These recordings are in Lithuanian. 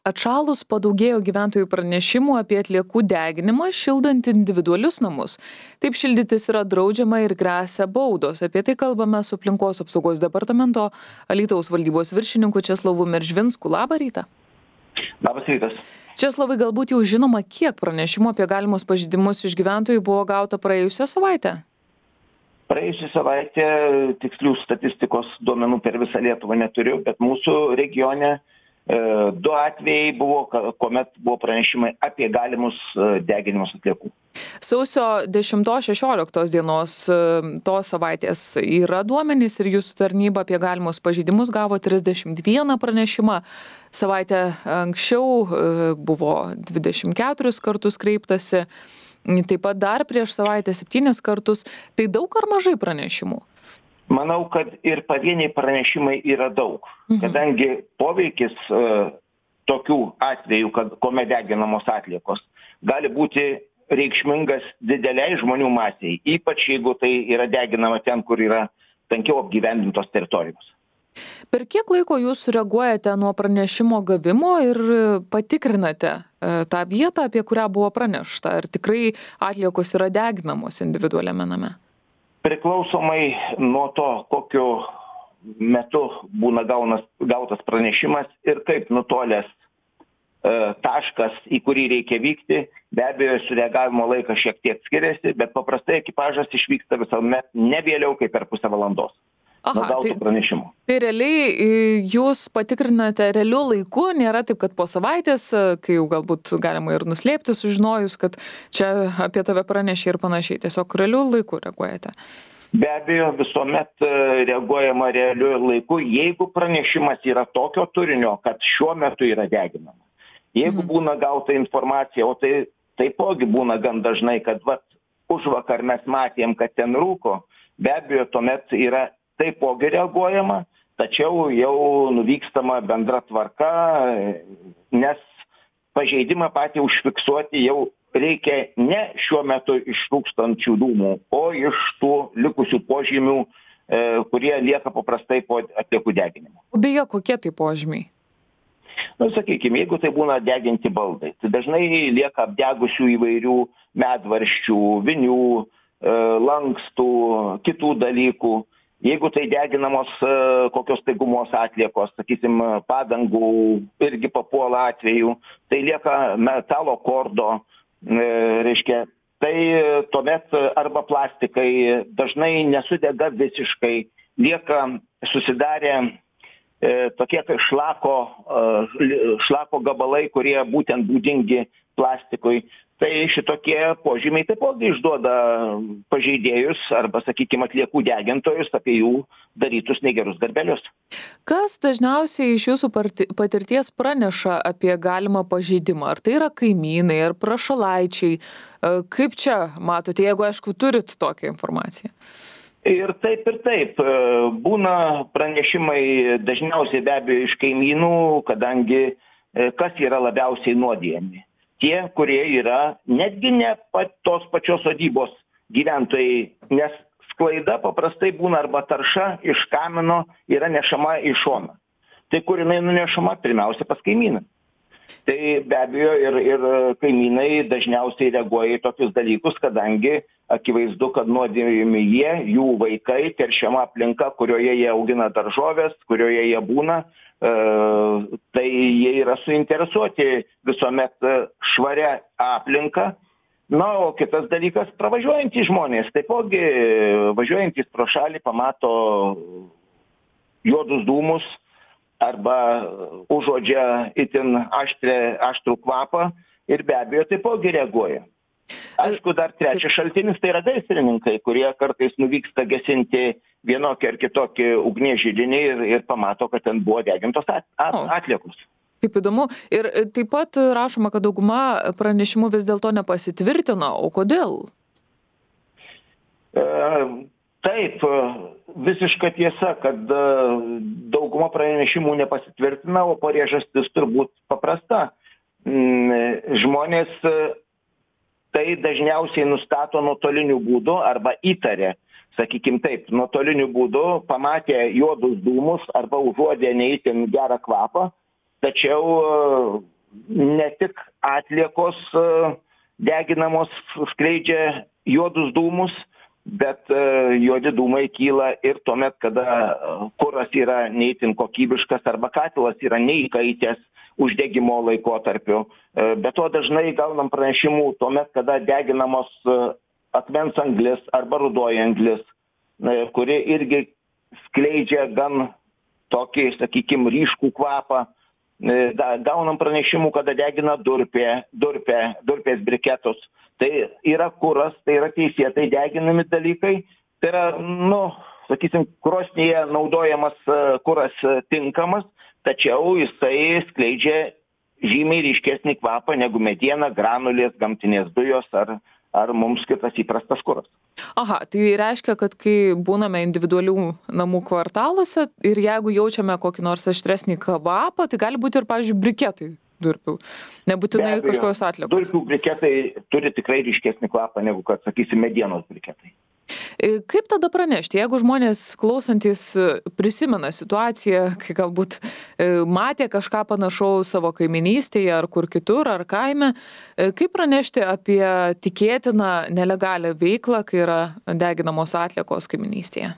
Atšalus padaugėjo gyventojų pranešimų apie atliekų deginimą, šildant individualius namus. Taip šildytis yra draudžiama ir gresia baudos. Apie tai kalbame su Aplinkos apsaugos departamento Alytaus valdybos viršininku Česlovu Meržvinsku. Labą rytą. Labas rytas. Česlovai, galbūt jau žinoma, kiek pranešimų apie galimus pažeidimus iš gyventojų buvo gauta praėjusią savaitę? Praėjusią savaitę tikslių statistikos duomenų per visą Lietuvą neturiu, bet mūsų regione 2 atvejai buvo, kuomet buvo pranešimai apie galimus deginimus atliekų. Sausio 10-16 dienos tos savaitės yra duomenys ir jūsų tarnyba apie galimus pažeidimus gavo 31 pranešimą. Savaitę anksčiau buvo 24 kartus kreiptasi, taip pat dar prieš savaitę 7 kartus. Tai daug ar mažai pranešimų? Manau, kad ir pavieniai pranešimai yra daug, kadangi poveikis tokių atvejų, kuomet deginamos atliekos, gali būti reikšmingas dideliai žmonių masiai, ypač jeigu tai yra deginama ten, kur yra tankiau apgyvendintos teritorijos. Per kiek laiko jūs reaguojate nuo pranešimo gavimo ir patikrinate tą vietą, apie kurią buvo pranešta? Ar tikrai atliekos yra deginamos individualiame name? Priklausomai nuo to, kokiu metu būna gautas pranešimas ir kaip nutolęs taškas, į kurį reikia vykti, be abejo, sureagavimo laikas šiek tiek skiriasi, bet paprastai ekipažas išvyksta visuomet ne vėliau kaip per pusę valandos. Tai realiai jūs patikrinate realiu laiku, nėra taip, kad po savaitės, kai jau galbūt galima ir nuslėpti, sužinojus, kad čia apie tave pranešė ir panašiai, tiesiog realiu laiku reaguojate. Be abejo, visuomet reaguojama realiu laiku, jeigu pranešimas yra tokio turinio, kad šiuo metu yra deginama. Jeigu būna gauta informacija, o tai taipogi būna gan dažnai, kad užvakar mes matėm, kad ten rūko, be abejo, tuomet yra taipogi reaguojama, tačiau jau nuvykstama bendra tvarka, nes pažeidimą patį užfiksuoti jau reikia ne šiuo metu iš rūkstančių dūmų, o iš tų likusių požymių, kurie lieka paprastai po atliekų deginimo. Beje, kokie tai požymiai? Sakykime, jeigu tai būna deginti baldai, tai dažnai lieka apdegusių įvairių medvaržčių, vinių, lankstų, kitų dalykų. Jeigu tai deginamos kokios tai gumos atliekos, sakysim, padangų irgi papuola atveju, tai lieka metalo kordo, reiškia, tai tuomet arba plastikai dažnai nesudega visiškai, lieka susidarę tokie kaip šlako gabalai, kurie būtent būdingi plastikui. Tai šitokie požymiai taipogi išduoda pažeidėjus arba, sakykime, atliekų degintojus apie jų darytus negerus darbelius. Kas dažniausiai iš jūsų patirties praneša apie galimą pažeidimą? Ar tai yra kaimynai, ar prašalaičiai? Kaip čia matote, jeigu, aišku, turit tokią informaciją? Ir taip. Būna pranešimai dažniausiai be abejo iš kaimynų, kadangi kas yra labiausiai nuodijami. Tie, kurie yra netgi ne tos pačios sodybos gyventojai, nes sklaida paprastai būna arba tarša iš kamino yra nešama į šoną. Tai kur jinai nunešama? Pirmiausia pas kaimyną. Tai be abejo ir kaimynai dažniausiai reaguoja į tokius dalykus, kadangi akivaizdu, kad nuodijami jie, jų vaikai, teršiama aplinka, kurioje jie augina daržovės, kurioje jie būna, tai jie yra suinteresuoti visuomet švaria aplinka. Na, o kitas dalykas, pravažiuojantys žmonės, taipogi važiuojantys pro šalį pamato juodus dūmus arba užuodžia itin aštrų kvapą ir be abejo taipogi reaguoja. Aišku, dar trečias šaltinis tai yra gaisrininkai, kurie kartais nuvyksta gesinti vienokį ar kitokį ugnies židinį ir pamato, kad ten buvo degintos atliekos. Kaip įdomu. Ir taip pat rašoma, kad dauguma pranešimų vis dėlto nepasitvirtina. O kodėl? Taip, visiška tiesa, kad dauguma pranešimų nepasitvirtina, o priežastis turbūt paprasta. Žmonės tai dažniausiai nustato nuotoliniu būdu arba įtarė, sakykim taip, nuotoliniu būdu pamatė juodus dūmus arba užuodė ne itin gerą kvapą tačiau ne tik atliekos deginamos skleidžia juodus dūmus, bet juodi dūmai kyla ir tuomet, kada kuras yra ne itin kokybiškas arba katilas yra neįkaitęs uždegimo laikotarpiu. Be to dažnai gaunam pranešimų tuomet, kada deginamos akmens anglis arba rudoji anglis, kuri irgi skleidžia gan tokį, sakykime, ryškų kvapą. Gaunam pranešimų, kada degina durpės briketus. Tai yra kuras, tai yra teisėtai deginami dalykai. Tai yra, sakysim, krosnyje naudojamas kuras tinkamas, tačiau jisai skleidžia žymiai ryškesnį kvapą negu mediena, granulės, gamtinės dujos ar mums kitas įprastas kuras. Aha, tai reiškia, kad kai būname individualių namų kvartaluose ir jeigu jaučiame kokį nors aštresnį kvapą, tai gali būti ir, pavyzdžiui, briketai durpių, nebūtinai kažkokios atliekos. Durpių briketai turi tikrai ryškesnį kvapą negu, kad, sakysim, medienos briketai. Kaip tada pranešti, jeigu žmonės klausantis prisimena situaciją, kai galbūt matė kažką panašaus savo kaiminystėje ar kur kitur, ar kaime, kaip pranešti apie tikėtiną nelegalią veiklą, kai yra deginamos atliekos kaiminystėje?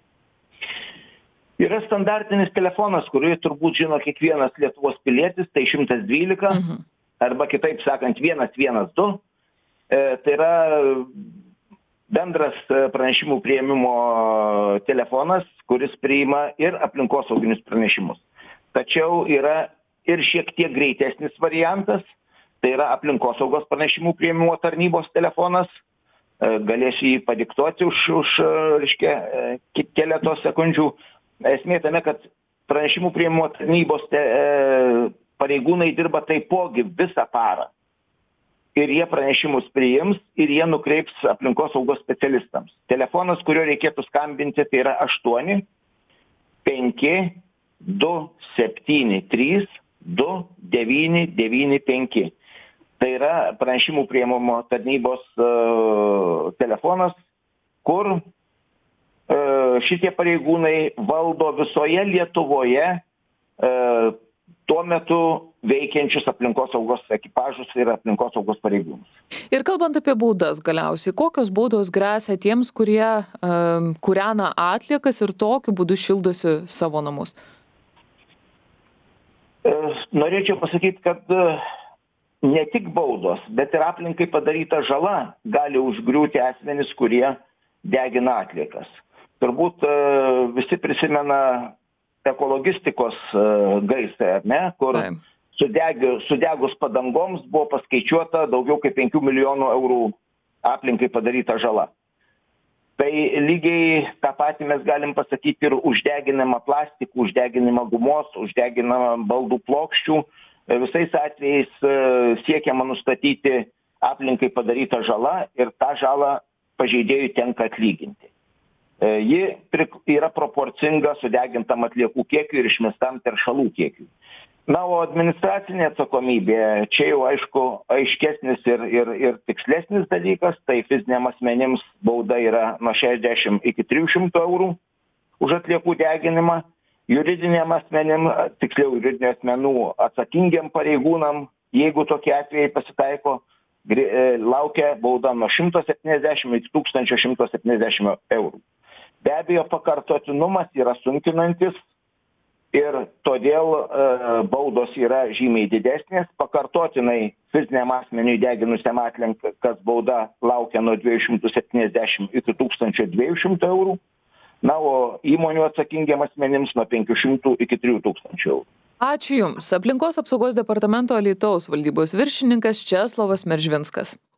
Yra standartinis telefonas, kurį turbūt žino kiekvienas Lietuvos pilietis, tai 112, arba kitaip sakant 112. Tai yra bendras pranešimų priėmimo telefonas, kuris priima ir aplinkosauginius pranešimus. Tačiau yra ir šiek tiek greitesnis variantas, tai yra aplinkosaugos pranešimų priėmimo tarnybos telefonas. Galėsiu jį padiktuoti už keletos sekundžių. Esmė tame, kad pranešimų priėmimo tarnybos pareigūnai dirba taipogi visą parą. Ir jie pranešimus priims ir jie nukreips aplinkosaugos specialistams. Telefonas, kurio reikėtų skambinti, tai yra 8 5 2 7 3 2 9 9 5. Tai yra pranešimų priėmimo tarnybos telefonas, kur šitie pareigūnai valdo visoje Lietuvoje tuo metu veikiančius aplinkosaugos ekipažus ir aplinkosaugos pareigūnus. Ir kalbant apie baudas galiausiai, kokios baudos gresia tiems, kurie kūrena atliekas ir tokiu būdu šildosi savo namus? Norėčiau pasakyti, kad ne tik baudos, bet ir aplinkai padaryta žala gali užgriūti asmenis, kurie degina atliekas. Turbūt visi prisimena ekologistikos gaisrą, ar ne, kur sudegus padangoms buvo paskaičiuota daugiau kaip 5 milijonų eurų aplinkai padaryta žala. Tai lygiai tą patį mes galim pasakyti ir uždeginamą plastikų, uždeginamą gumos, uždeginamą baldų plokščių. Visais atvejais siekiama nustatyti aplinkai padarytą žalą ir tą žalą pažeidėjui tenka atlyginti. Ji yra proporcinga sudegintam atliekų kiekiui ir išmestam teršalų kiekiui. Na, o administracinė atsakomybė, čia jau aišku aiškesnis ir tikslesnis dalykas, tai fiziniam asmenims bauda yra nuo 60 iki 300 eurų už atliekų deginimą, juridiniam asmenim, tiksliau juridinių asmenų atsakingiem pareigūnam, jeigu tokie atvejai pasitaiko, laukia bauda nuo 170 iki 1170 eurų. Be abejo, pakartotinumas yra sunkinantis ir todėl baudos yra žymiai didesnės. Pakartotinai fiziniam asmeniui deginusiam atliekos bauda laukia nuo 270 iki 1200 eurų. Na, o įmonių atsakingiam asmenims nuo 500 iki 3000 eurų. Ačiū Jums. Aplinkos apsaugos departamento Alytaus valdybos viršininkas Česlovas Meržvinskas.